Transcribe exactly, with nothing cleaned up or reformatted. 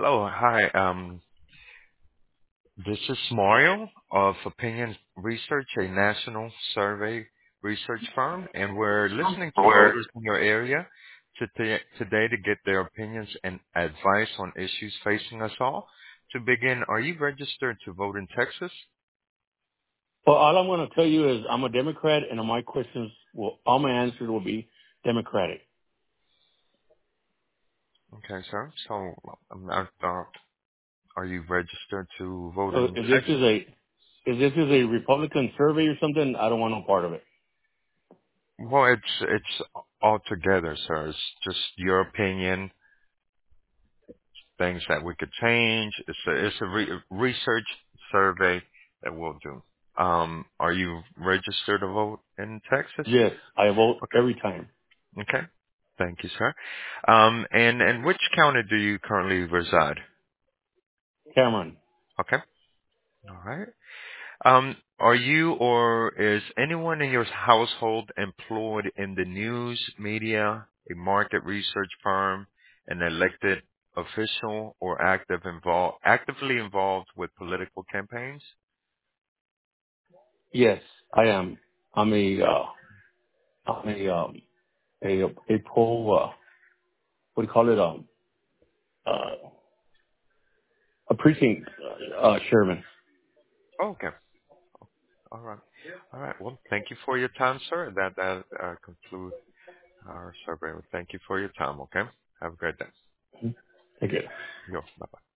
Hello. Hi. Um, this is Mario of Opinion Research, a national survey research firm, and we're listening to Where? voters in your area to t- today to get their opinions and advice on issues facing us all. To begin, are you registered to vote in Texas? Well, all I'm going to tell you is I'm a Democrat, and my questions will, all my answers will be Democratic. Okay, sir. So, um, uh, uh, are you registered to vote So in if this is Texas? a if this is a Republican survey or something, I don't want no part of it. Well, it's it's all together, sir. It's just your opinion, things that we could change. It's a it's a re- research survey that we'll do. Um, are you registered to vote in Texas? Yes, I vote Okay. every time. Okay. Thank you, sir. Um, and and which county do you currently reside? Cameron. Okay. All right. Um, are you or is anyone in your household employed in the news, media, a market research firm, an elected official, or active involved, actively involved with political campaigns? Yes, I am. I'm a uh, I'm a um a a poll uh, what do you call it um uh, a precinct uh, uh, chairman. Oh, okay. All right. All right. Well, thank you for your time, sir. That that uh, concludes our survey. Thank you for your time. Okay. Have a great day. Thank you. Yo, bye bye.